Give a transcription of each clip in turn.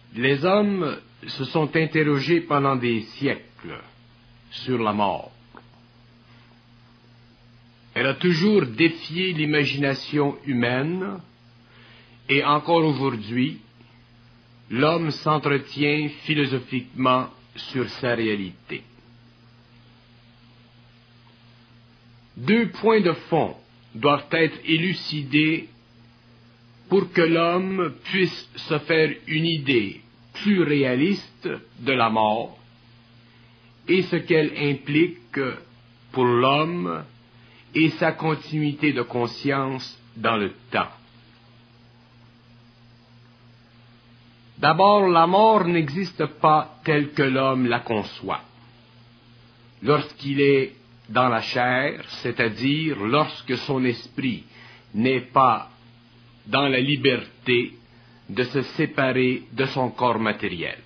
Les hommes se sont interrogés pendant des siècles sur la mort. Elle a toujours défié l'imagination humaine et encore aujourd'hui, l'homme s'entretient philosophiquement sur sa réalité. Deux points de fond doivent être élucidés pour que l'homme puisse se faire une idée plus réaliste de la mort et ce qu'elle implique pour l'homme et sa continuité de conscience dans le temps. D'abord, la mort n'existe pas telle que l'homme la conçoit. Lorsqu'il est dans la chair, c'est-à-dire lorsque son esprit n'est pas dans la liberté de se séparer de son corps matériel.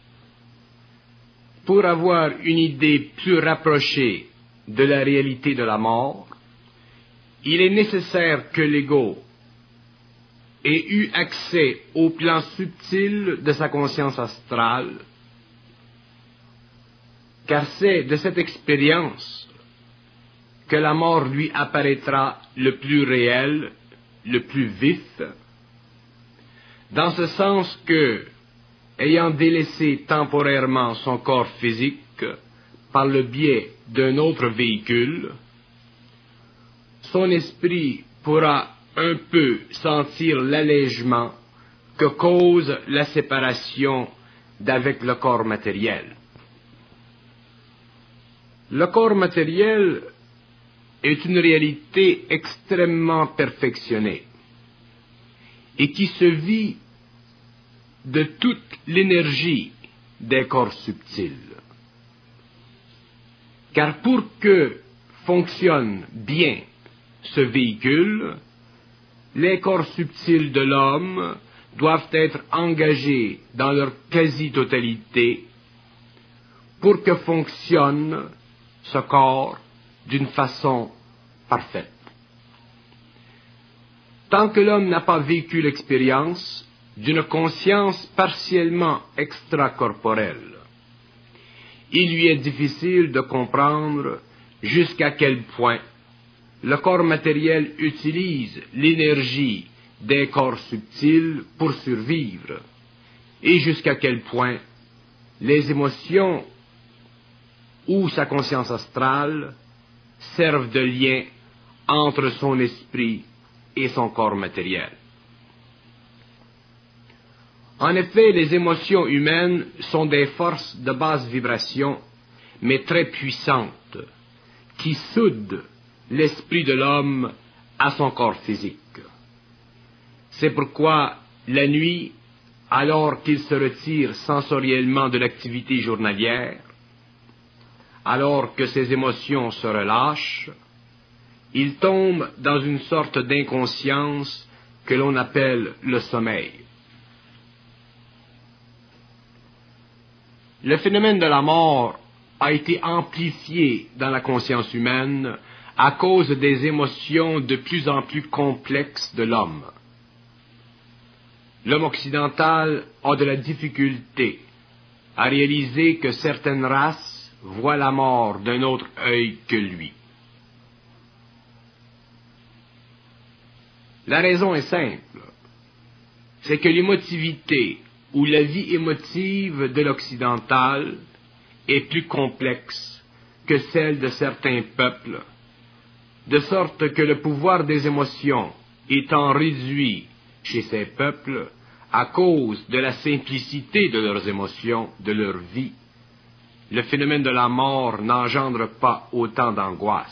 Pour avoir une idée plus rapprochée de la réalité de la mort, il est nécessaire que l'ego ait eu accès au plan subtil de sa conscience astrale, car c'est de cette expérience que la mort lui apparaîtra le plus réel, le plus vif, dans ce sens que, ayant délaissé temporairement son corps physique par le biais d'un autre véhicule, son esprit pourra un peu sentir l'allègement que cause la séparation d'avec le corps matériel. Le corps matériel est une réalité extrêmement perfectionnée et qui se vit de toute l'énergie des corps subtils. Car pour que fonctionne bien ce véhicule, les corps subtils de l'homme doivent être engagés dans leur quasi-totalité pour que fonctionne ce corps d'une façon parfaite. Tant que l'homme n'a pas vécu l'expérience d'une conscience partiellement extracorporelle, il lui est difficile de comprendre jusqu'à quel point le corps matériel utilise l'énergie des corps subtils pour survivre, et jusqu'à quel point les émotions ou sa conscience astrale servent de lien entre son esprit et son corps matériel. En effet, les émotions humaines sont des forces de basse vibration, mais très puissantes, qui soudent l'esprit de l'homme à son corps physique. C'est pourquoi, la nuit, alors qu'il se retire sensoriellement de l'activité journalière, alors que ses émotions se relâchent, il tombe dans une sorte d'inconscience que l'on appelle le sommeil. Le phénomène de la mort a été amplifié dans la conscience humaine à cause des émotions de plus en plus complexes de l'homme. L'homme occidental a de la difficulté à réaliser que certaines races voient la mort d'un autre œil que lui. La raison est simple, c'est que l'émotivité ou la vie émotive de l'occidental est plus complexe que celle de certains peuples, de sorte que le pouvoir des émotions étant réduit chez ces peuples à cause de la simplicité de leurs émotions, de leur vie, le phénomène de la mort n'engendre pas autant d'angoisse.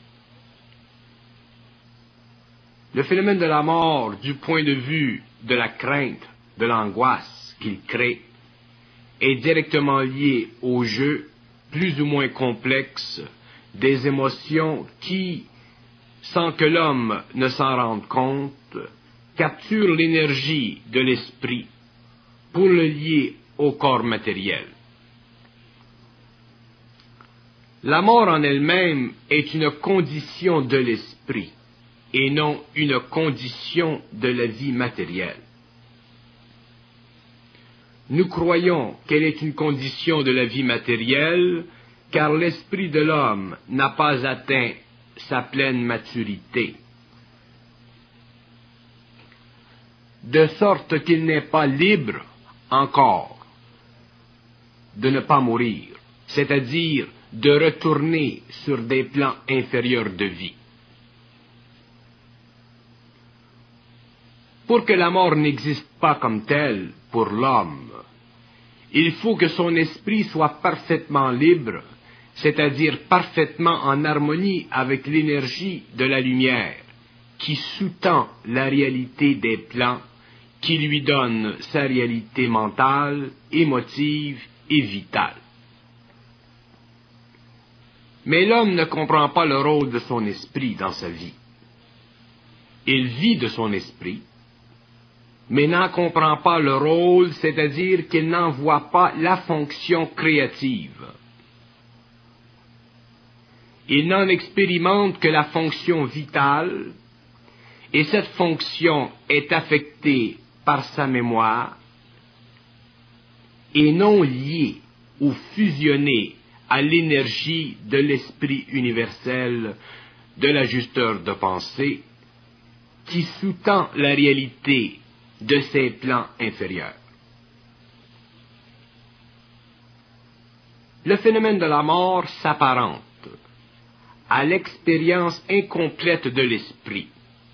Le phénomène de la mort, du point de vue de la crainte, de l'angoisse qu'il crée, est directement lié au jeu plus ou moins complexe des émotions qui, sans que l'homme ne s'en rende compte, capturent l'énergie de l'esprit pour le lier au corps matériel. La mort en elle-même est une condition de l'esprit et non une condition de la vie matérielle. Nous croyons qu'elle est une condition de la vie matérielle, car l'esprit de l'homme n'a pas atteint sa pleine maturité, de sorte qu'il n'est pas libre encore de ne pas mourir, c'est-à-dire de retourner sur des plans inférieurs de vie. Pour que la mort n'existe pas comme telle pour l'homme, il faut que son esprit soit parfaitement libre, c'est-à-dire parfaitement en harmonie avec l'énergie de la lumière, qui sous-tend la réalité des plans, qui lui donne sa réalité mentale, émotive et vitale. Mais l'homme ne comprend pas le rôle de son esprit dans sa vie. Il vit de son esprit, mais n'en comprend pas le rôle, c'est-à-dire qu'il n'en voit pas la fonction créative. Il n'en expérimente que la fonction vitale, et cette fonction est affectée par sa mémoire, et non liée ou fusionnée à l'énergie de l'esprit universel de l'ajusteur de pensée, qui sous-tend la réalité de ces plans inférieurs. Le phénomène de la mort s'apparente à l'expérience incomplète de l'esprit.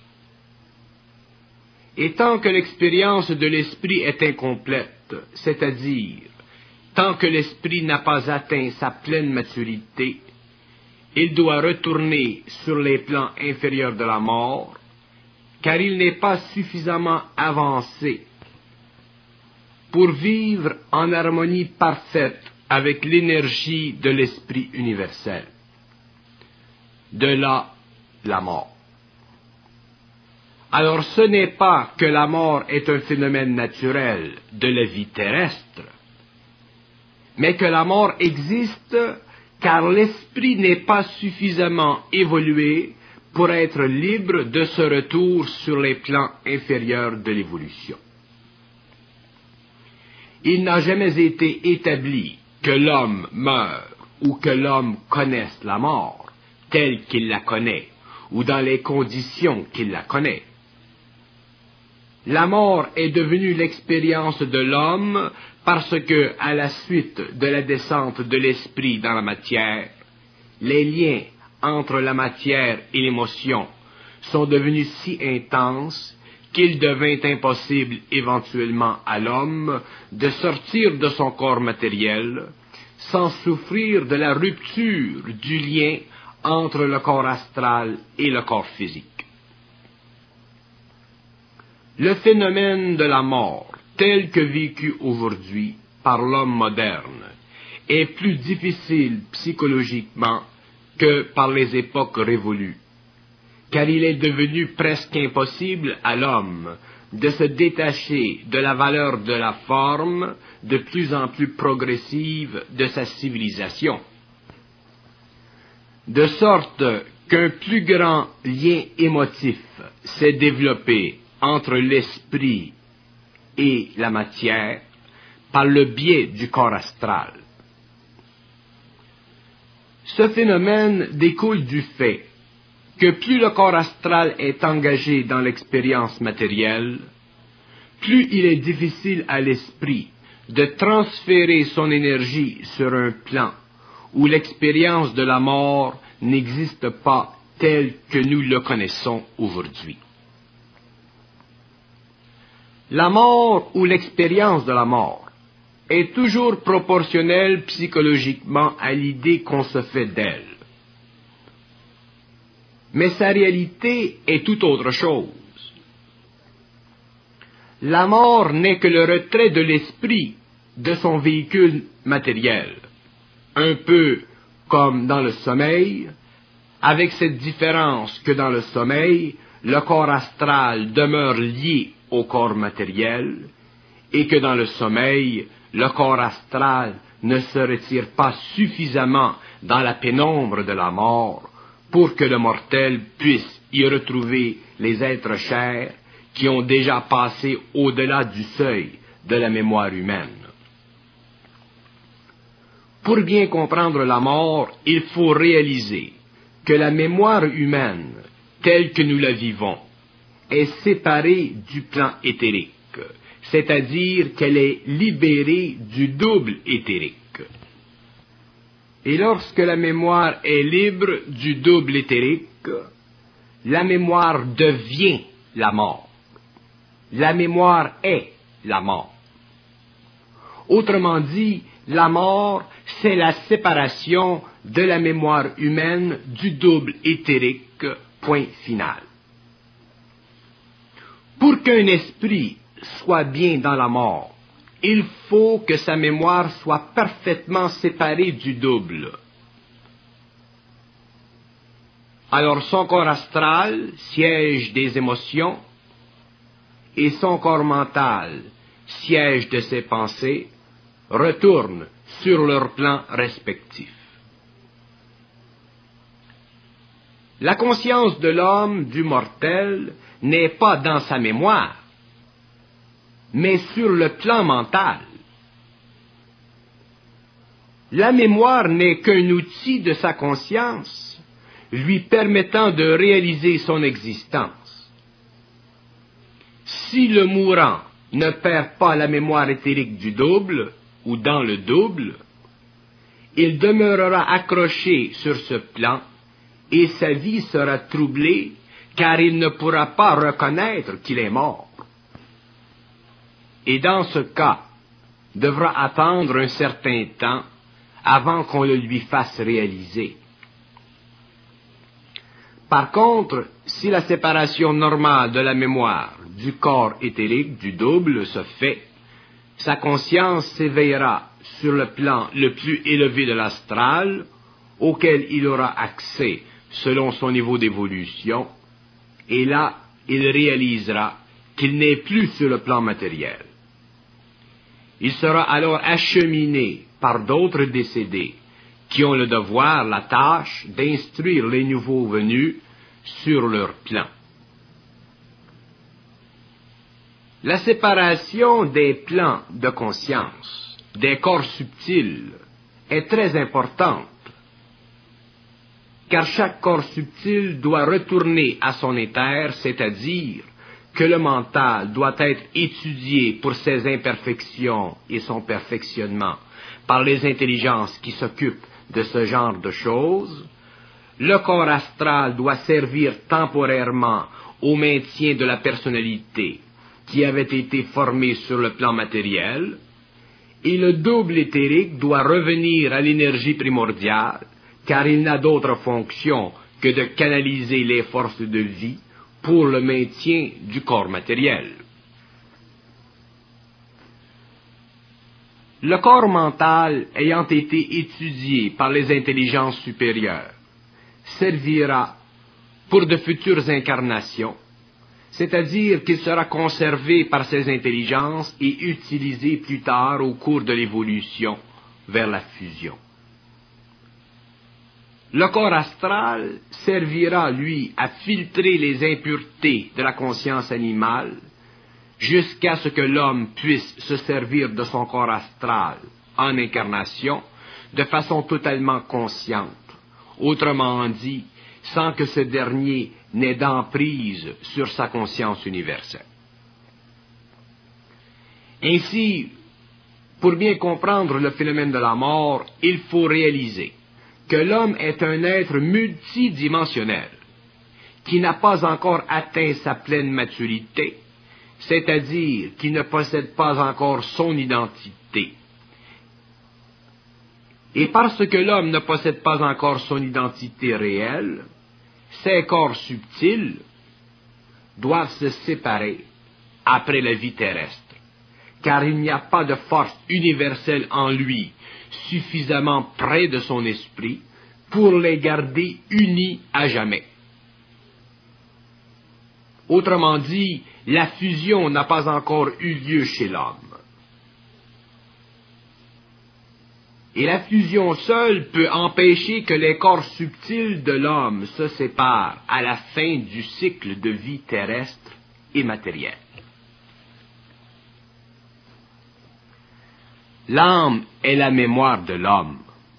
Et tant que l'expérience de l'esprit est incomplète, c'est-à-dire tant que l'esprit n'a pas atteint sa pleine maturité, il doit retourner sur les plans inférieurs de la mort, car il n'est pas suffisamment avancé pour vivre en harmonie parfaite avec l'énergie de l'esprit universel. De là, la mort. Alors ce n'est pas que la mort est un phénomène naturel de la vie terrestre, mais que la mort existe car l'esprit n'est pas suffisamment évolué pour être libre de ce retour sur les plans inférieurs de l'évolution. Il n'a jamais été établi que l'homme meure ou que l'homme connaisse la mort telle qu'il la connaît ou dans les conditions qu'il la connaît. La mort est devenue l'expérience de l'homme parce que, à la suite de la descente de l'esprit dans la matière, les liens entre la matière et l'émotion sont devenus si intenses qu'il devint impossible éventuellement à l'homme de sortir de son corps matériel sans souffrir de la rupture du lien entre le corps astral et le corps physique. Le phénomène de la mort, tel que vécu aujourd'hui par l'homme moderne, est plus difficile psychologiquement que par les époques révolues, car il est devenu presque impossible à l'homme de se détacher de la valeur de la forme de plus en plus progressive de sa civilisation, de sorte qu'un plus grand lien émotif s'est développé entre l'esprit et la matière par le biais du corps astral. Ce phénomène découle du fait que plus le corps astral est engagé dans l'expérience matérielle, plus il est difficile à l'esprit de transférer son énergie sur un plan où l'expérience de la mort n'existe pas telle que nous le connaissons aujourd'hui. La mort ou l'expérience de la mort est toujours proportionnelle psychologiquement à l'idée qu'on se fait d'elle. Mais sa réalité est tout autre chose. La mort n'est que le retrait de l'esprit de son véhicule matériel, un peu comme dans le sommeil, avec cette différence que dans le sommeil, le corps astral demeure lié au corps matériel, et que dans le sommeil, le corps astral ne se retire pas suffisamment dans la pénombre de la mort pour que le mortel puisse y retrouver les êtres chers qui ont déjà passé au-delà du seuil de la mémoire humaine. Pour bien comprendre la mort, il faut réaliser que la mémoire humaine, telle que nous la vivons, est séparée du plan éthérique, c'est-à-dire qu'elle est libérée du double éthérique. Et lorsque la mémoire est libre du double éthérique, la mémoire devient la mort. La mémoire est la mort. Autrement dit, la mort, c'est la séparation de la mémoire humaine du double éthérique, point final. Pour qu'un esprit soit bien dans la mort, il faut que sa mémoire soit parfaitement séparée du double. Alors son corps astral, siège des émotions, et son corps mental, siège de ses pensées, retournent sur leur plan respectif. La conscience de l'homme, du mortel, n'est pas dans sa mémoire, mais sur le plan mental. La mémoire n'est qu'un outil de sa conscience, lui permettant de réaliser son existence. Si le mourant ne perd pas la mémoire éthérique du double, ou dans le double, il demeurera accroché sur ce plan, et sa vie sera troublée, car il ne pourra pas reconnaître qu'il est mort. Et dans ce cas, devra attendre un certain temps avant qu'on le lui fasse réaliser. Par contre, si la séparation normale de la mémoire du corps éthérique du double se fait, sa conscience s'éveillera sur le plan le plus élevé de l'astral, auquel il aura accès selon son niveau d'évolution, et là, il réalisera qu'il n'est plus sur le plan matériel. Il sera alors acheminé par d'autres décédés qui ont le devoir, la tâche d'instruire les nouveaux venus sur leur plan. La séparation des plans de conscience, des corps subtils, est très importante, car chaque corps subtil doit retourner à son éther, c'est-à-dire que le mental doit être étudié pour ses imperfections et son perfectionnement par les intelligences qui s'occupent de ce genre de choses. Le corps astral doit servir temporairement au maintien de la personnalité qui avait été formée sur le plan matériel, et le double éthérique doit revenir à l'énergie primordiale, car il n'a d'autre fonction que de canaliser les forces de vie pour le maintien du corps matériel. Le corps mental, ayant été étudié par les intelligences supérieures, servira pour de futures incarnations, c'est-à-dire qu'il sera conservé par ces intelligences et utilisé plus tard au cours de l'évolution vers la fusion. Le corps astral servira, lui, à filtrer les impuretés de la conscience animale jusqu'à ce que l'homme puisse se servir de son corps astral en incarnation de façon totalement consciente, autrement dit, sans que ce dernier n'ait d'emprise sur sa conscience universelle. Ainsi, pour bien comprendre le phénomène de la mort, il faut réaliser que l'homme est un être multidimensionnel, qui n'a pas encore atteint sa pleine maturité, c'est-à-dire qui ne possède pas encore son identité. Et parce que l'homme ne possède pas encore son identité réelle, ces corps subtils doivent se séparer après la vie terrestre, car il n'y a pas de force universelle en lui suffisamment près de son esprit pour les garder unis à jamais. Autrement dit, la fusion n'a pas encore eu lieu chez l'homme. Et la fusion seule peut empêcher que les corps subtils de l'homme se séparent à la fin du cycle de vie terrestre et matériel. L'âme est la mémoire de l'homme,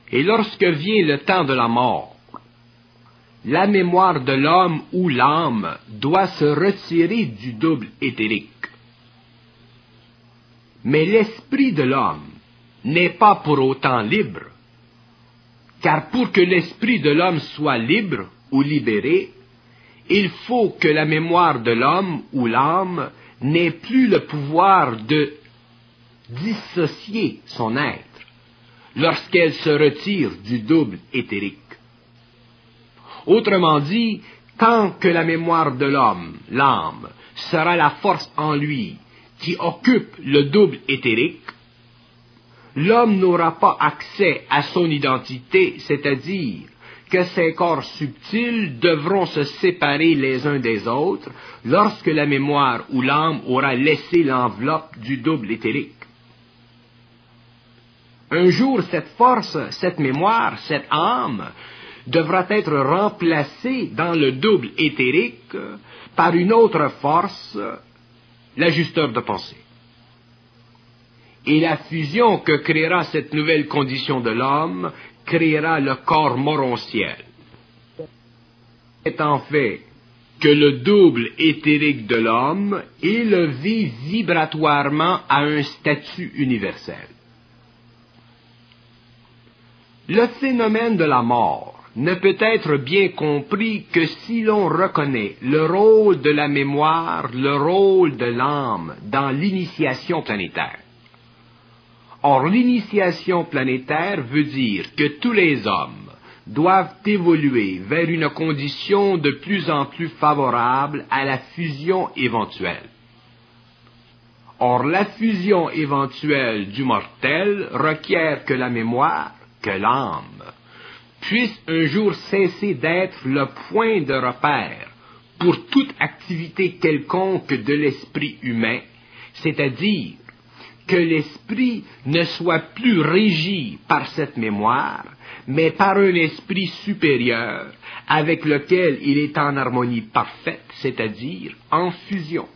Et lorsque vient le temps de la mort, la mémoire de l'homme ou l'âme doit se retirer du double éthérique. Mais l'esprit de l'homme n'est pas pour autant libre, car pour que l'esprit de l'homme soit libre ou libéré, il faut que la mémoire de l'homme ou l'âme n'ait plus le pouvoir de dissocier son être lorsqu'elle se retire du double éthérique. Autrement dit, tant que la mémoire de l'homme, l'âme, sera la force en lui qui occupe le double éthérique, l'homme n'aura pas accès à son identité, c'est-à-dire que ces corps subtils devront se séparer les uns des autres lorsque la mémoire ou l'âme aura laissé l'enveloppe du double éthérique. Un jour, cette force, cette mémoire, cette âme devra être remplacée dans le double éthérique par une autre force, l'ajusteur de pensée. Et la fusion que créera cette nouvelle condition de l'homme créera le corps morontiel. C'est en fait que le double éthérique de l'homme est élevé vibratoirement à un statut universel. Le phénomène de la mort ne peut être bien compris que si l'on reconnaît le rôle de la mémoire, le rôle de l'âme dans l'initiation planétaire. Or, l'initiation planétaire veut dire que tous les hommes doivent évoluer vers une condition de plus en plus favorable à la fusion éventuelle. Or, la fusion éventuelle du mortel requiert que la mémoire, que l'âme, puisse un jour cesser d'être le point de repère pour toute activité quelconque de l'esprit humain, c'est-à-dire que l'esprit ne soit plus régi par cette mémoire, mais par un esprit supérieur avec lequel il est en harmonie parfaite, c'est-à-dire en fusion.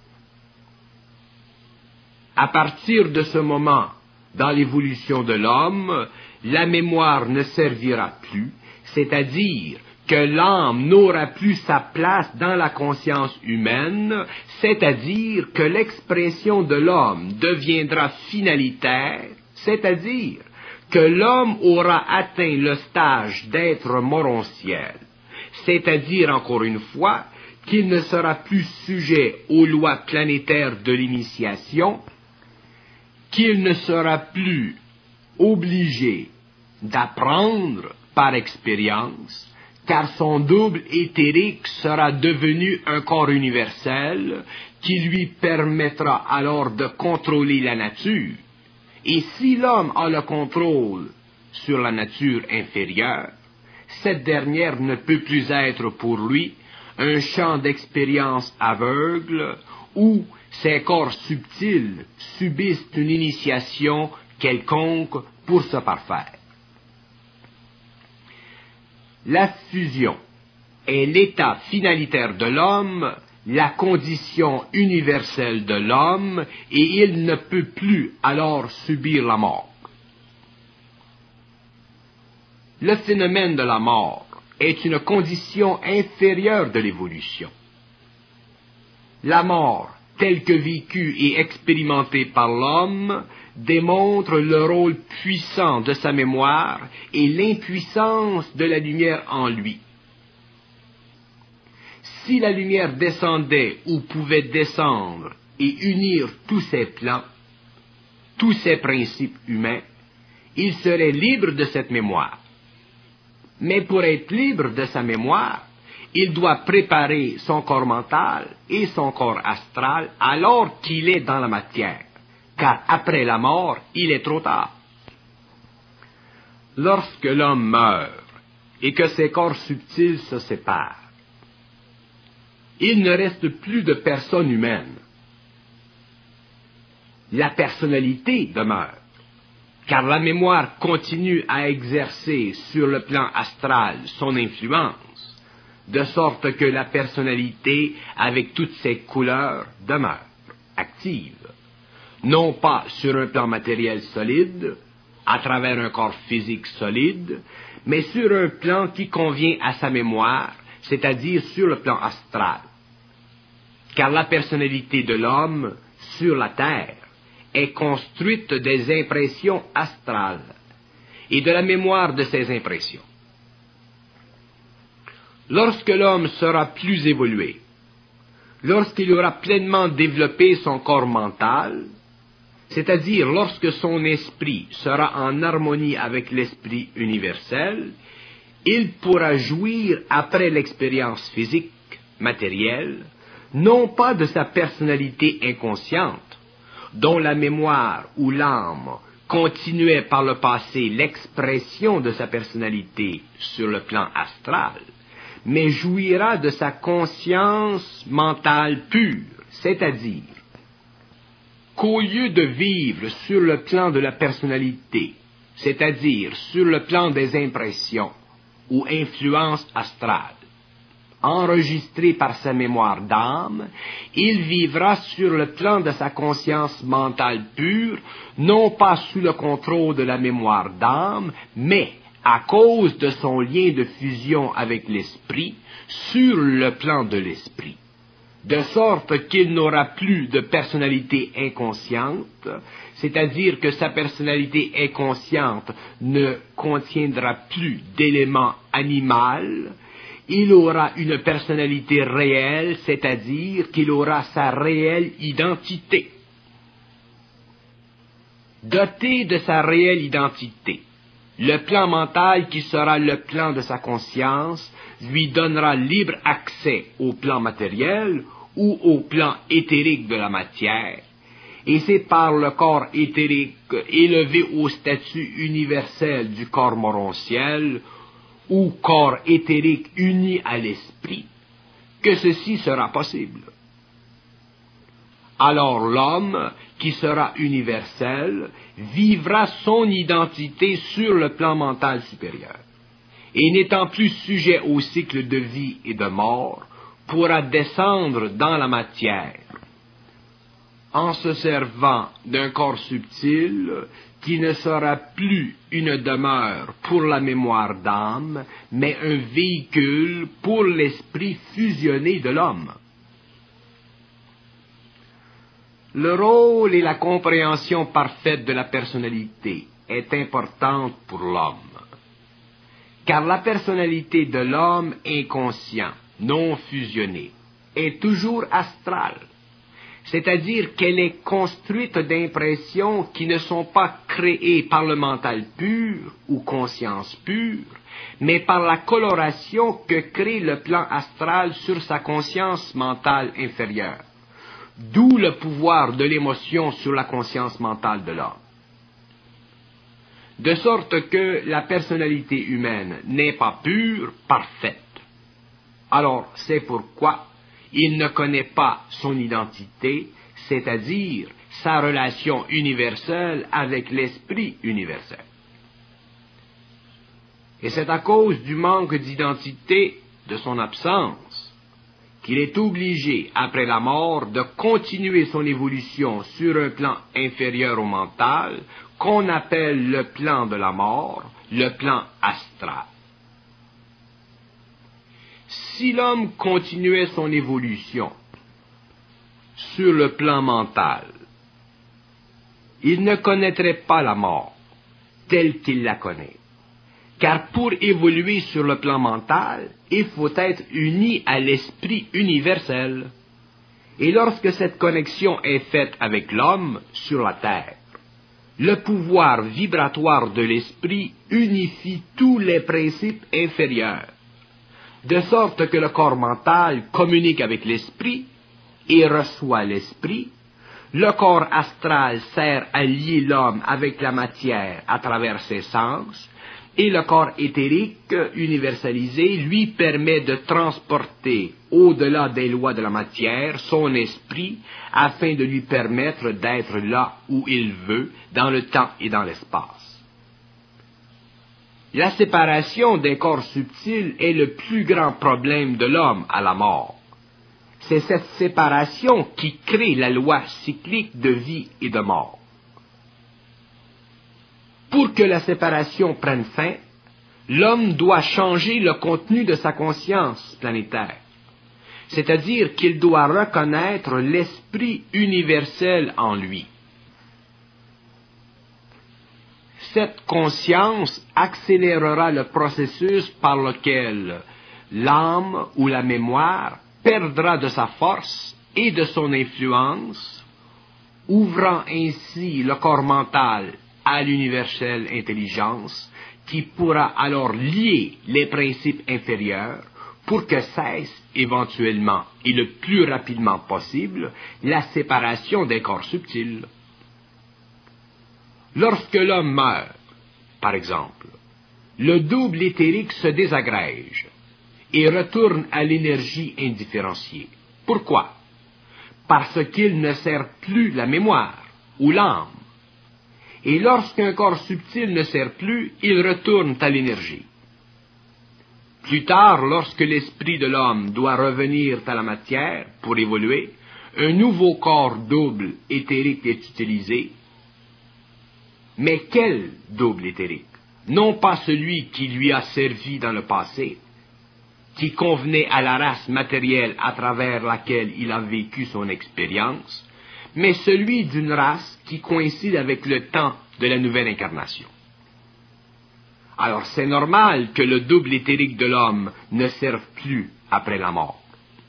À partir de ce moment, dans l'évolution de l'homme, la mémoire ne servira plus, c'est-à-dire que l'âme n'aura plus sa place dans la conscience humaine, c'est-à-dire que l'expression de l'homme deviendra finalitaire, c'est-à-dire que l'homme aura atteint le stage d'être morontiel, c'est-à-dire encore une fois qu'il ne sera plus sujet aux lois planétaires de l'initiation, qu'il ne sera plus obligé d'apprendre par expérience, car son double éthérique sera devenu un corps universel qui lui permettra alors de contrôler la nature. Et si l'homme a le contrôle sur la nature inférieure, cette dernière ne peut plus être pour lui un champ d'expérience aveugle où ces corps subtils subissent une initiation quelconque pour se parfaire. La fusion est l'état finalitaire de l'homme, la condition universelle de l'homme, et il ne peut plus alors subir la mort. Le phénomène de la mort est une condition inférieure de l'évolution. La mort, telle que vécue et expérimentée par l'homme, démontre le rôle puissant de sa mémoire et l'impuissance de la lumière en lui. Si la lumière descendait ou pouvait descendre et unir tous ses plans, tous ses principes humains, il serait libre de cette mémoire. Mais pour être libre de sa mémoire, il doit préparer son corps mental et son corps astral alors qu'il est dans la matière, car après la mort, il est trop tard. Lorsque l'homme meurt et que ses corps subtils se séparent, il ne reste plus de personne humaine. La personnalité demeure, car la mémoire continue à exercer sur le plan astral son influence, de sorte que la personnalité, avec toutes ses couleurs, demeure active, non pas sur un plan matériel solide, à travers un corps physique solide, mais sur un plan qui convient à sa mémoire, c'est-à-dire sur le plan astral. Car la personnalité de l'homme sur la terre est construite des impressions astrales et de la mémoire de ces impressions. Lorsque l'homme sera plus évolué, lorsqu'il aura pleinement développé son corps mental, c'est-à-dire lorsque son esprit sera en harmonie avec l'esprit universel, il pourra jouir après l'expérience physique, matérielle, non pas de sa personnalité inconsciente, dont la mémoire ou l'âme continuait par le passé l'expression de sa personnalité sur le plan astral, mais jouira de sa conscience mentale pure, c'est-à-dire qu'au lieu de vivre sur le plan de la personnalité, c'est-à-dire sur le plan des impressions ou influences astrales, enregistrées par sa mémoire d'âme, il vivra sur le plan de sa conscience mentale pure, non pas sous le contrôle de la mémoire d'âme, mais à cause de son lien de fusion avec l'esprit, sur le plan de l'esprit, de sorte qu'il n'aura plus de personnalité inconsciente, c'est-à-dire que sa personnalité inconsciente ne contiendra plus d'éléments animaux. Il aura une personnalité réelle, c'est-à-dire qu'il aura sa réelle identité. Doté de sa réelle identité, le plan mental qui sera le plan de sa conscience lui donnera libre accès au plan matériel ou au plan éthérique de la matière, et c'est par le corps éthérique élevé au statut universel du corps morontiel ou corps éthérique uni à l'esprit que ceci sera possible. Alors l'homme, qui sera universel, vivra son identité sur le plan mental supérieur, et n'étant plus sujet au cycle de vie et de mort, pourra descendre dans la matière, en se servant d'un corps subtil qui ne sera plus une demeure pour la mémoire d'âme, mais un véhicule pour l'esprit fusionné de l'homme. Le rôle et la compréhension parfaite de la personnalité est importante pour l'homme, car la personnalité de l'homme inconscient, non fusionné, est toujours astrale, c'est-à-dire qu'elle est construite d'impressions qui ne sont pas créées par le mental pur ou conscience pure, mais par la coloration que crée le plan astral sur sa conscience mentale inférieure. D'où le pouvoir de l'émotion sur la conscience mentale de l'homme. De sorte que la personnalité humaine n'est pas pure, parfaite. Alors, c'est pourquoi il ne connaît pas son identité, c'est-à-dire sa relation universelle avec l'esprit universel. Et c'est à cause du manque d'identité, de son absence, qu'il est obligé, après la mort, de continuer son évolution sur un plan inférieur au mental, qu'on appelle le plan de la mort, le plan astral. Si l'homme continuait son évolution sur le plan mental, il ne connaîtrait pas la mort telle qu'il la connaît. Car pour évoluer sur le plan mental, il faut être uni à l'esprit universel. Et lorsque cette connexion est faite avec l'homme sur la terre, le pouvoir vibratoire de l'esprit unifie tous les principes inférieurs, de sorte que le corps mental communique avec l'esprit et reçoit l'esprit. Le corps astral sert à lier l'homme avec la matière à travers ses sens, et le corps éthérique universalisé lui permet de transporter au-delà des lois de la matière son esprit afin de lui permettre d'être là où il veut, dans le temps et dans l'espace. La séparation des corps subtils est le plus grand problème de l'homme à la mort. C'est cette séparation qui crée la loi cyclique de vie et de mort. Pour que la séparation prenne fin, l'homme doit changer le contenu de sa conscience planétaire. C'est-à-dire qu'il doit reconnaître l'esprit universel en lui. Cette conscience accélérera le processus par lequel l'âme ou la mémoire perdra de sa force et de son influence, ouvrant ainsi le corps mental à l'universelle intelligence qui pourra alors lier les principes inférieurs pour que cesse éventuellement et le plus rapidement possible la séparation des corps subtils. Lorsque l'homme meurt, par exemple, le double éthérique se désagrège et retourne à l'énergie indifférenciée. Pourquoi? Parce qu'il ne sert plus la mémoire ou l'âme. Et lorsqu'un corps subtil ne sert plus, il retourne à l'énergie. Plus tard, lorsque l'esprit de l'homme doit revenir à la matière pour évoluer, un nouveau corps double éthérique est utilisé. Mais quel double éthérique? Non pas celui qui lui a servi dans le passé, qui convenait à la race matérielle à travers laquelle il a vécu son expérience, mais celui d'une race qui coïncide avec le temps de la nouvelle incarnation. Alors c'est normal que le double éthérique de l'homme ne serve plus après la mort.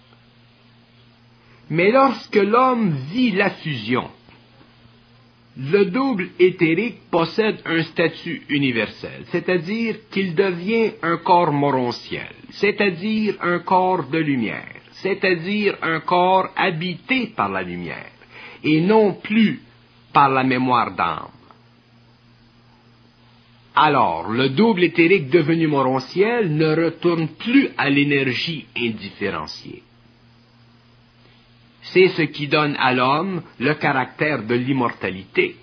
Mais lorsque l'homme vit la fusion, le double éthérique possède un statut universel, c'est-à-dire qu'il devient un corps moronciel, c'est-à-dire un corps de lumière, c'est-à-dire un corps habité par la lumière, et non plus par la mémoire d'âme. Alors, le double éthérique devenu moronciel ne retourne plus à l'énergie indifférenciée. C'est ce qui donne à l'homme le caractère de l'immortalité.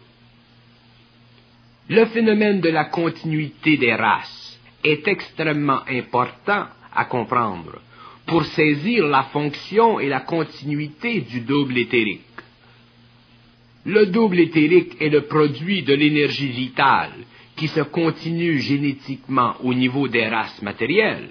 Le phénomène de la continuité des races est extrêmement important à comprendre pour saisir la fonction et la continuité du double éthérique. Le double éthérique est le produit de l'énergie vitale qui se continue génétiquement au niveau des races matérielles.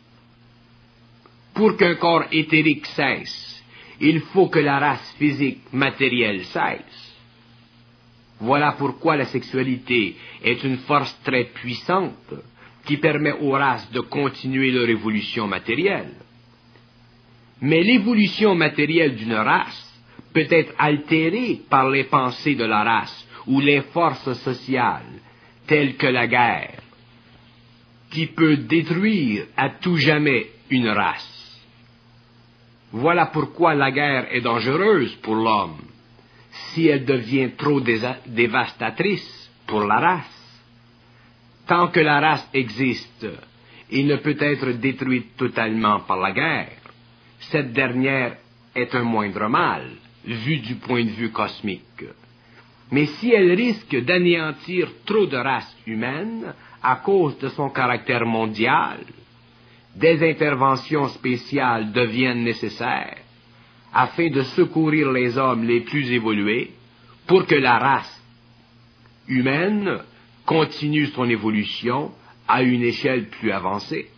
Pour qu'un corps éthérique cesse, il faut que la race physique matérielle cesse. Voilà pourquoi la sexualité est une force très puissante qui permet aux races de continuer leur évolution matérielle. Mais l'évolution matérielle d'une race peut être altérée par les pensées de la race ou les forces sociales, telles que la guerre, qui peut détruire à tout jamais une race. Voilà pourquoi la guerre est dangereuse pour l'homme, si elle devient trop dévastatrice pour la race. Tant que la race existe, il ne peut être détruite totalement par la guerre. Cette dernière est un moindre mal, vu du point de vue cosmique. Mais si elle risque d'anéantir trop de races humaines à cause de son caractère mondial, des interventions spéciales deviennent nécessaires afin de secourir les hommes les plus évolués pour que la race humaine continue son évolution à une échelle plus avancée.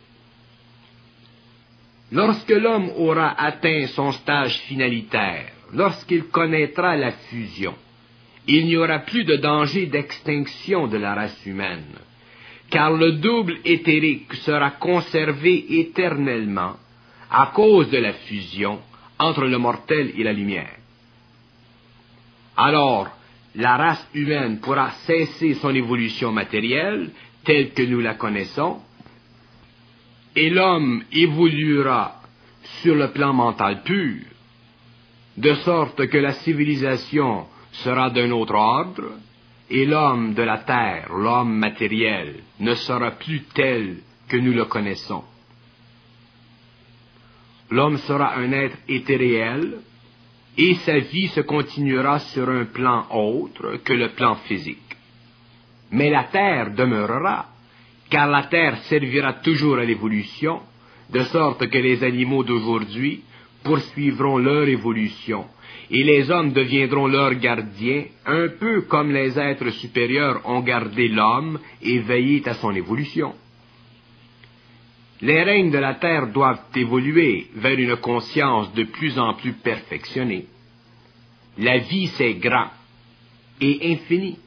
Lorsque l'homme aura atteint son stage finalitaire, lorsqu'il connaîtra la fusion, il n'y aura plus de danger d'extinction de la race humaine, car le double éthérique sera conservé éternellement à cause de la fusion entre le mortel et la lumière. Alors, la race humaine pourra cesser son évolution matérielle telle que nous la connaissons, et l'homme évoluera sur le plan mental pur, de sorte que la civilisation sera d'un autre ordre, et l'homme de la terre, l'homme matériel, ne sera plus tel que nous le connaissons. L'homme sera un être éthéréel, et sa vie se continuera sur un plan autre que le plan physique. Mais la terre demeurera, car la terre servira toujours à l'évolution, de sorte que les animaux d'aujourd'hui poursuivront leur évolution, et les hommes deviendront leurs gardiens, un peu comme les êtres supérieurs ont gardé l'homme et veillé à son évolution. Les règnes de la terre doivent évoluer vers une conscience de plus en plus perfectionnée. La vie, c'est grand et infini.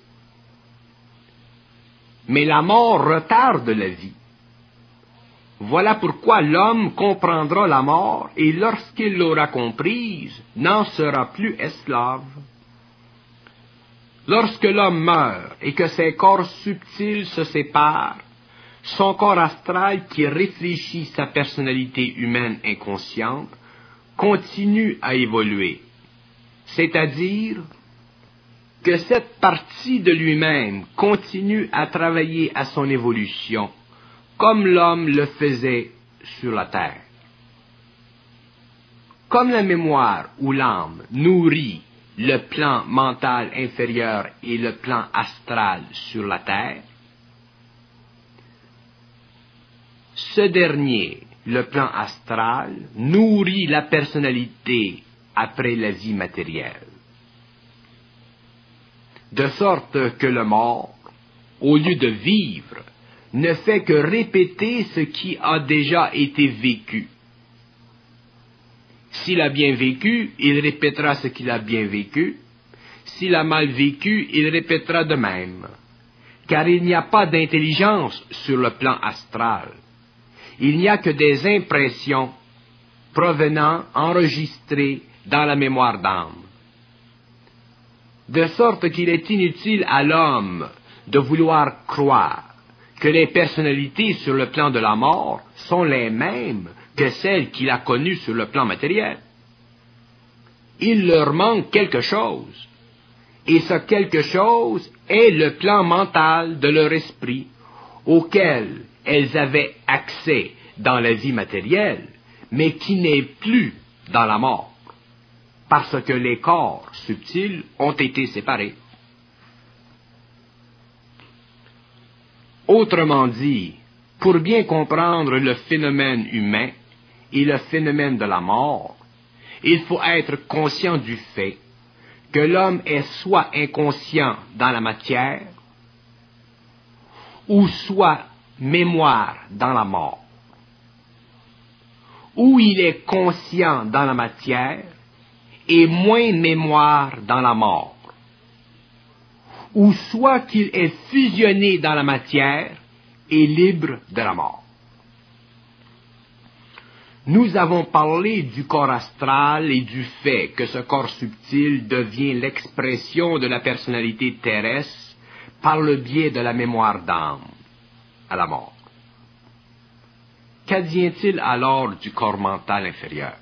Mais la mort retarde la vie. Voilà pourquoi l'homme comprendra la mort et lorsqu'il l'aura comprise, n'en sera plus esclave. Lorsque l'homme meurt et que ses corps subtils se séparent, son corps astral qui réfléchit sa personnalité humaine inconsciente continue à évoluer, c'est-à-dire que cette partie de lui-même continue à travailler à son évolution, comme l'homme le faisait sur la terre. Comme la mémoire ou l'âme nourrit le plan mental inférieur et le plan astral sur la terre, ce dernier, le plan astral, nourrit la personnalité après la vie matérielle. De sorte que le mort, au lieu de vivre, ne fait que répéter ce qui a déjà été vécu. S'il a bien vécu, il répétera ce qu'il a bien vécu. S'il a mal vécu, il répétera de même. Car il n'y a pas d'intelligence sur le plan astral. Il n'y a que des impressions provenant, enregistrées dans la mémoire d'âme. De sorte qu'il est inutile à l'homme de vouloir croire que les personnalités sur le plan de la mort sont les mêmes que celles qu'il a connues sur le plan matériel. Il leur manque quelque chose, et ce quelque chose est le plan mental de leur esprit, auquel elles avaient accès dans la vie matérielle, mais qui n'est plus dans la mort, parce que les corps subtils ont été séparés. Autrement dit, pour bien comprendre le phénomène humain et le phénomène de la mort, il faut être conscient du fait que l'homme est soit inconscient dans la matière, ou soit mémoire dans la mort. Ou il est conscient dans la matière et moins mémoire dans la mort. Ou soit qu'il est fusionné dans la matière et libre de la mort. Nous avons parlé du corps astral et du fait que ce corps subtil devient l'expression de la personnalité terrestre par le biais de la mémoire d'âme à la mort. Qu'advient-il alors du corps mental inférieur?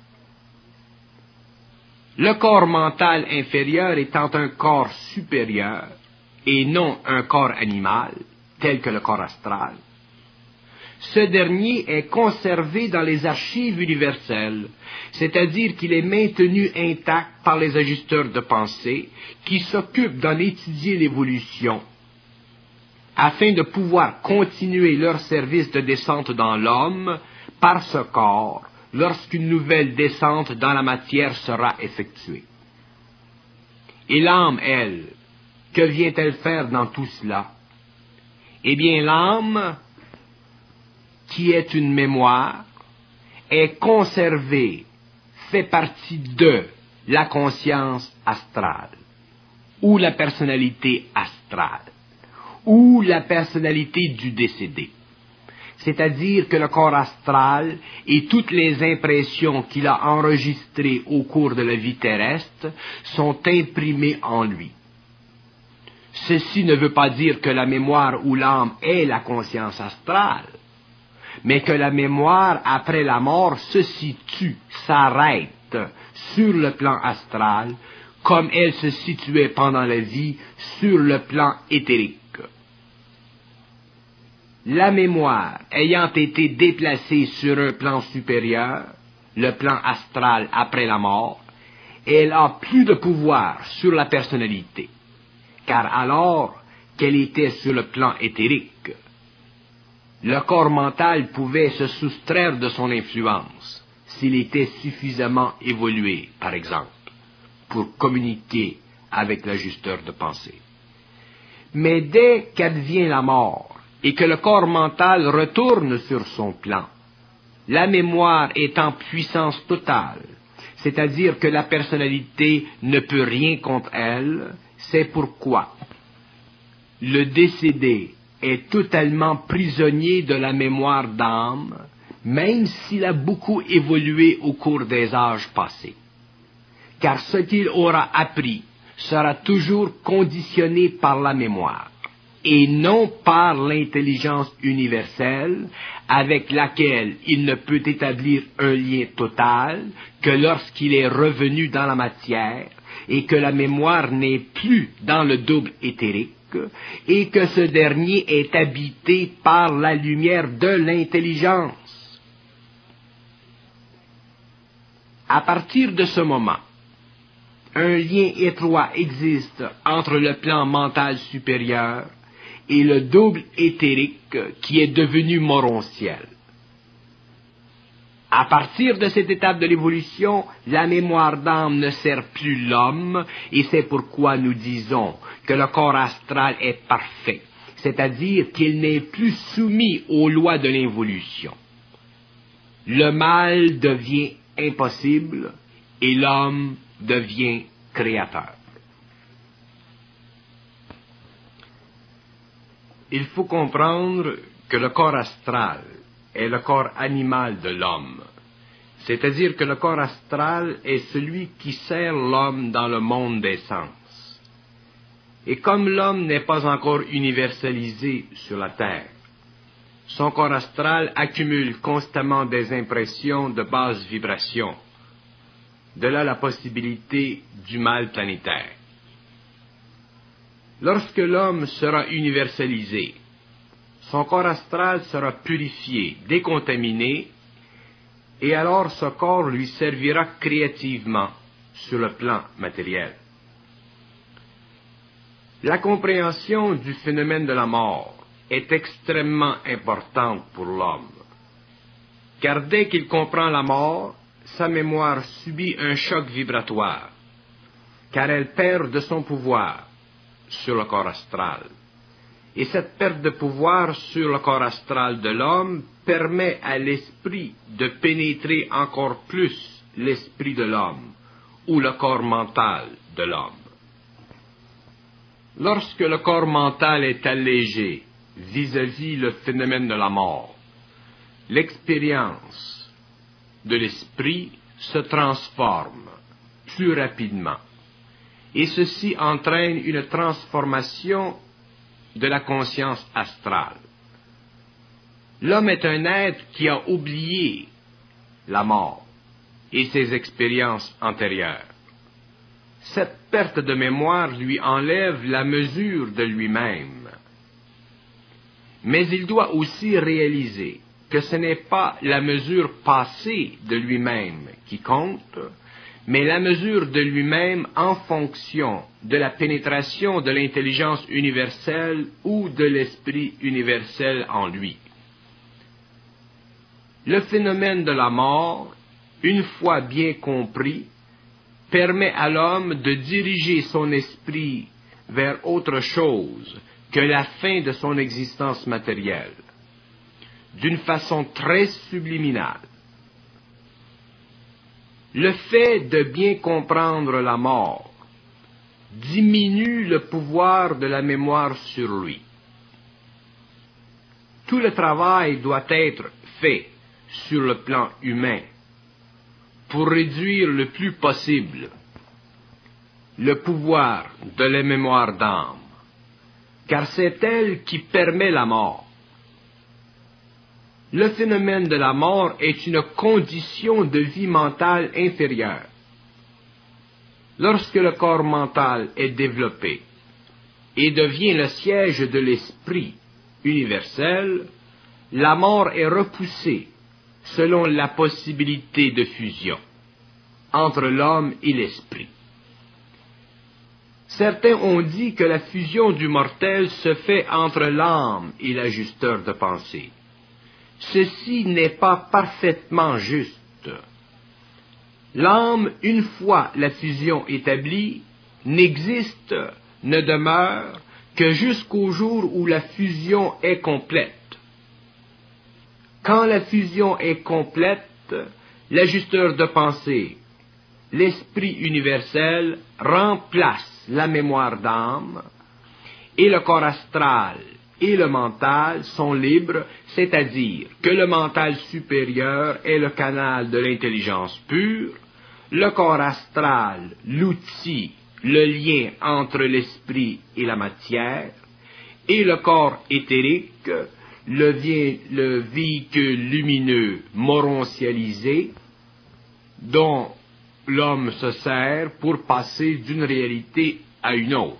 Le corps mental inférieur étant un corps supérieur et non un corps animal, tel que le corps astral, ce dernier est conservé dans les archives universelles, c'est-à-dire qu'il est maintenu intact par les ajusteurs de pensée qui s'occupent d'en étudier l'évolution, afin de pouvoir continuer leur service de descente dans l'homme par ce corps, lorsqu'une nouvelle descente dans la matière sera effectuée. Et l'âme, elle, que vient-elle faire dans tout cela? Eh bien, l'âme, qui est une mémoire, est conservée, fait partie de la conscience astrale, ou la personnalité astrale, ou la personnalité du décédé. C'est-à-dire que le corps astral et toutes les impressions qu'il a enregistrées au cours de la vie terrestre sont imprimées en lui. Ceci ne veut pas dire que la mémoire ou l'âme est la conscience astrale, mais que la mémoire après la mort se situe, s'arrête sur le plan astral, comme elle se situait pendant la vie sur le plan éthérique. La mémoire ayant été déplacée sur un plan supérieur, le plan astral après la mort, elle a plus de pouvoir sur la personnalité, car alors qu'elle était sur le plan éthérique, le corps mental pouvait se soustraire de son influence, s'il était suffisamment évolué, par exemple, pour communiquer avec l'ajusteur de pensée. Mais dès qu'advient la mort et que le corps mental retourne sur son plan, la mémoire est en puissance totale, c'est-à-dire que la personnalité ne peut rien contre elle, c'est pourquoi le décédé est totalement prisonnier de la mémoire d'âme, même s'il a beaucoup évolué au cours des âges passés. Car ce qu'il aura appris sera toujours conditionné par la mémoire, et non par l'intelligence universelle avec laquelle il ne peut établir un lien total que lorsqu'il est revenu dans la matière et que la mémoire n'est plus dans le double éthérique et que ce dernier est habité par la lumière de l'intelligence. À partir de ce moment, un lien étroit existe entre le plan mental supérieur et le double éthérique qui est devenu morontiel. À partir de cette étape de l'évolution, la mémoire d'âme ne sert plus l'homme, et c'est pourquoi nous disons que le corps astral est parfait, c'est-à-dire qu'il n'est plus soumis aux lois de l'évolution. Le mal devient impossible et l'homme devient créateur. Il faut comprendre que le corps astral est le corps animal de l'homme, c'est-à-dire que le corps astral est celui qui sert l'homme dans le monde des sens. Et comme l'homme n'est pas encore universalisé sur la Terre, son corps astral accumule constamment des impressions de basse vibration. De là la possibilité du mal planétaire. Lorsque l'homme sera universalisé, son corps astral sera purifié, décontaminé, et alors ce corps lui servira créativement sur le plan matériel. La compréhension du phénomène de la mort est extrêmement importante pour l'homme, car dès qu'il comprend la mort, sa mémoire subit un choc vibratoire, car elle perd de son pouvoir sur le corps astral. Et cette perte de pouvoir sur le corps astral de l'homme permet à l'esprit de pénétrer encore plus l'esprit de l'homme, ou le corps mental de l'homme. Lorsque le corps mental est allégé vis-à-vis le phénomène de la mort, l'expérience de l'esprit se transforme plus rapidement, et ceci entraîne une transformation de la conscience astrale. L'homme est un être qui a oublié la mort et ses expériences antérieures. Cette perte de mémoire lui enlève la mesure de lui-même. Mais il doit aussi réaliser que ce n'est pas la mesure passée de lui-même qui compte, mais la mesure de lui-même en fonction de la pénétration de l'intelligence universelle ou de l'esprit universel en lui. Le phénomène de la mort, une fois bien compris, permet à l'homme de diriger son esprit vers autre chose que la fin de son existence matérielle, d'une façon très subliminale. Le fait de bien comprendre la mort diminue le pouvoir de la mémoire sur lui. Tout le travail doit être fait sur le plan humain pour réduire le plus possible le pouvoir de la mémoire d'âme, car c'est elle qui permet la mort. Le phénomène de la mort est une condition de vie mentale inférieure. Lorsque le corps mental est développé et devient le siège de l'esprit universel, la mort est repoussée selon la possibilité de fusion entre l'homme et l'esprit. Certains ont dit que la fusion du mortel se fait entre l'âme et l'ajusteur de pensée. Ceci n'est pas parfaitement juste, L'âme, une fois la fusion établie, n'existe, ne demeure que jusqu'au jour où la fusion est complète. Quand la fusion est complète, l'ajusteur de pensée, l'esprit universel, remplace la mémoire d'âme, et le corps astral et le mental sont libres, c'est-à-dire que le mental supérieur est le canal de l'intelligence pure, le corps astral, l'outil, le lien entre l'esprit et la matière, et le corps éthérique, le véhicule lumineux morontialisé dont l'homme se sert pour passer d'une réalité à une autre.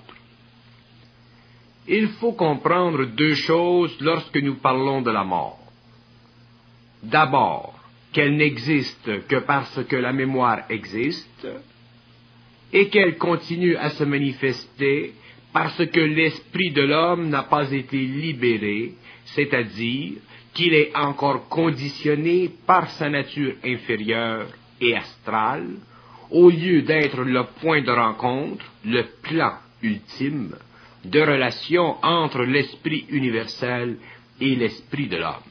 Il faut comprendre deux choses lorsque nous parlons de la mort. D'abord, qu'elle n'existe que parce que la mémoire existe, et qu'elle continue à se manifester parce que l'esprit de l'homme n'a pas été libéré, c'est-à-dire qu'il est encore conditionné par sa nature inférieure et astrale, au lieu d'être le point de rencontre, le plan ultime de relation entre l'esprit universel et l'esprit de l'homme.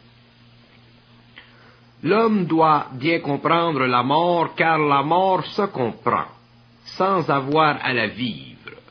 L'homme doit bien comprendre la mort, car la mort se comprend, sans avoir à la vivre.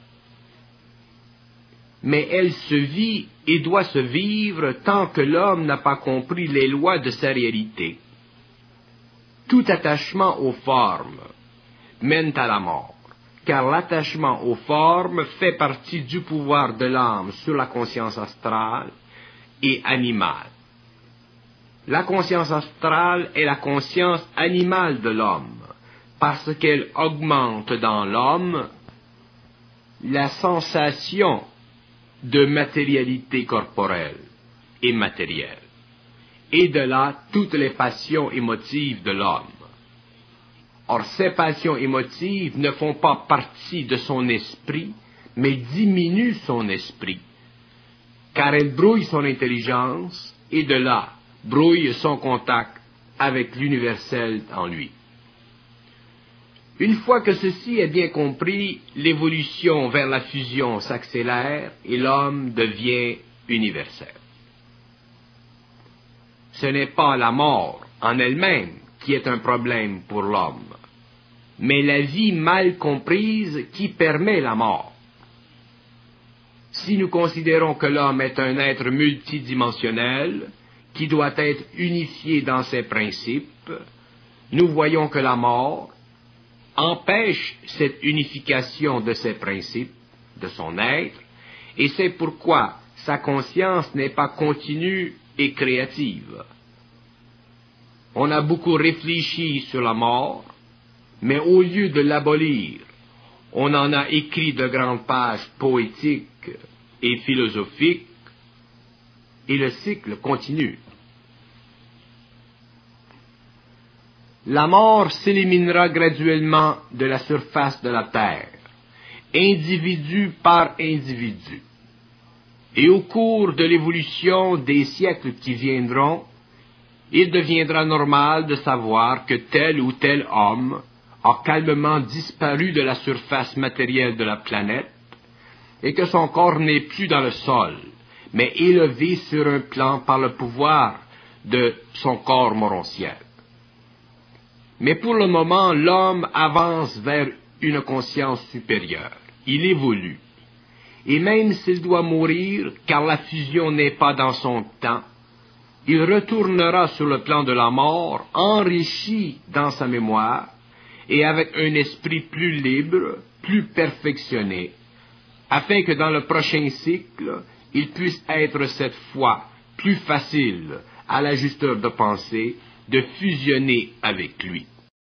Mais elle se vit et doit se vivre tant que l'homme n'a pas compris les lois de sa réalité. Tout attachement aux formes mène à la mort, car l'attachement aux formes fait partie du pouvoir de l'âme sur la conscience astrale et animale. La conscience astrale est la conscience animale de l'homme, parce qu'elle augmente dans l'homme la sensation de matérialité corporelle et matérielle, et de là toutes les passions émotives de l'homme. Or, ces passions émotives ne font pas partie de son esprit, mais diminuent son esprit, car elles brouillent son intelligence, et de là brouillent son contact avec l'universel en lui. Une fois que ceci est bien compris, l'évolution vers la fusion s'accélère et l'homme devient universel. Ce n'est pas la mort en elle-même qui est un problème pour l'homme, mais la vie mal comprise qui permet la mort. Si nous considérons que l'homme est un être multidimensionnel, qui doit être unifié dans ses principes, nous voyons que la mort empêche cette unification de ses principes, de son être, et c'est pourquoi sa conscience n'est pas continue et créative. On a beaucoup réfléchi sur la mort, mais au lieu de l'abolir, on en a écrit de grandes pages poétiques et philosophiques, et le cycle continue. La mort s'éliminera graduellement de la surface de la terre, individu par individu. Et au cours de l'évolution des siècles qui viendront, il deviendra normal de savoir que tel ou tel homme a calmement disparu de la surface matérielle de la planète, et que son corps n'est plus dans le sol, mais élevé sur un plan par le pouvoir de son corps morontiel. Mais pour le moment, l'homme avance vers une conscience supérieure. Il évolue. Et même s'il doit mourir, car la fusion n'est pas dans son temps, il retournera sur le plan de la mort, enrichi dans sa mémoire, et avec un esprit plus libre, plus perfectionné, afin que dans le prochain cycle, il puisse être cette fois plus facile à l'ajusteur de pensée de fusionner avec lui.